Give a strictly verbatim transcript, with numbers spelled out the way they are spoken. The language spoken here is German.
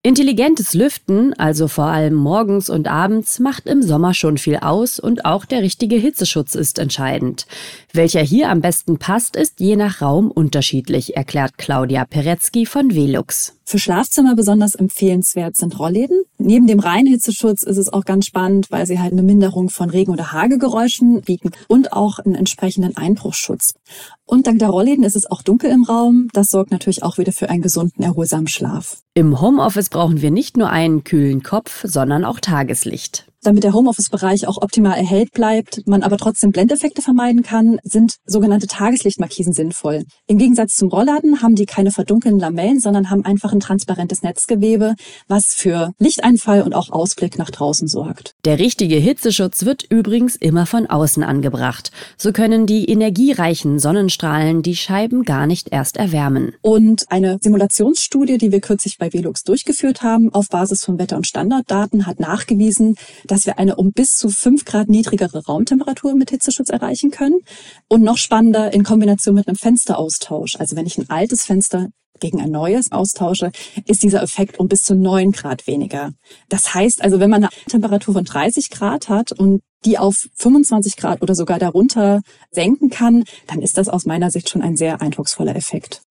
Intelligentes Lüften, also vor allem morgens und abends, macht im Sommer schon viel aus und auch der richtige Hitzeschutz ist entscheidend. Welcher hier am besten passt, ist je nach Raum unterschiedlich, erklärt Claudia Peretzky von Velux. Für Schlafzimmer besonders empfehlenswert sind Rollläden. Neben dem reinen Hitzeschutz ist es auch ganz spannend, weil sie halt eine Minderung von Regen- oder Hagelgeräuschen bieten und auch einen entsprechenden Einbruchsschutz. Und dank der Rollläden ist es auch dunkel im Raum. Das sorgt natürlich auch wieder für einen gesunden, erholsamen Schlaf. Im Homeoffice brauchen wir nicht nur einen kühlen Kopf, sondern auch Tageslicht. Damit der Homeoffice-Bereich auch optimal erhellt bleibt, man aber trotzdem Blendeffekte vermeiden kann, sind sogenannte Tageslichtmarkisen sinnvoll. Im Gegensatz zum Rollladen haben die keine verdunkelnden Lamellen, sondern haben einfach ein transparentes Netzgewebe, was für Lichteinfall und auch Ausblick nach draußen sorgt. Der richtige Hitzeschutz wird übrigens immer von außen angebracht. So können die energiereichen Sonnenstrahlen die Scheiben gar nicht erst erwärmen. Und eine Simulationsstudie, die wir kürzlich bei Velux durchgeführt haben, auf Basis von Wetter- und Standarddaten, hat nachgewiesen, dass wir eine um bis zu fünf Grad niedrigere Raumtemperatur mit Hitzeschutz erreichen können. Und noch spannender in Kombination mit einem Fensteraustausch. Also wenn ich ein altes Fenster gegen ein neues austausche, ist dieser Effekt um bis zu neun Grad weniger. Das heißt also, wenn man eine Temperatur von dreißig Grad hat und die auf fünfundzwanzig Grad oder sogar darunter senken kann, dann ist das aus meiner Sicht schon ein sehr eindrucksvoller Effekt.